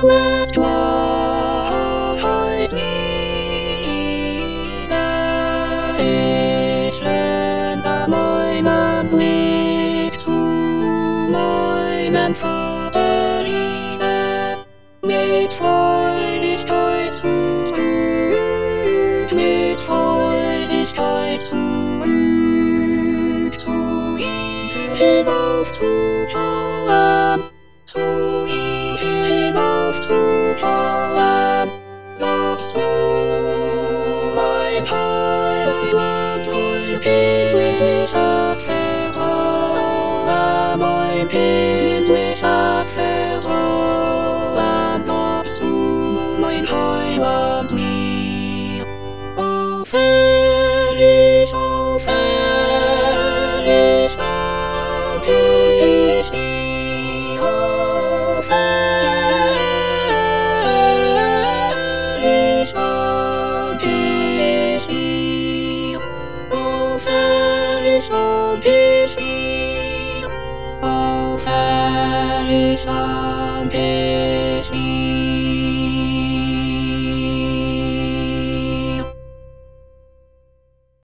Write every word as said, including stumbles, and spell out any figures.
met Wahrheit wieder. Ich wende meinen Blick zu meinem Vater wieder. Mit Freudigkeit zurück, mit Freudigkeit zurück, zu ihm hinauf zu schauen, zu ihm hinauf zu schauen. Darfst du, mein Heiland, mein kindliches Vertrauen, mein kindliches Vertrauen, darfst du, mein Heiland, mir. O fähig, o fähig, danke ich dir, o fähig, danke ich dir, o fähig, danke ich dir, o fähig, danke ich dir.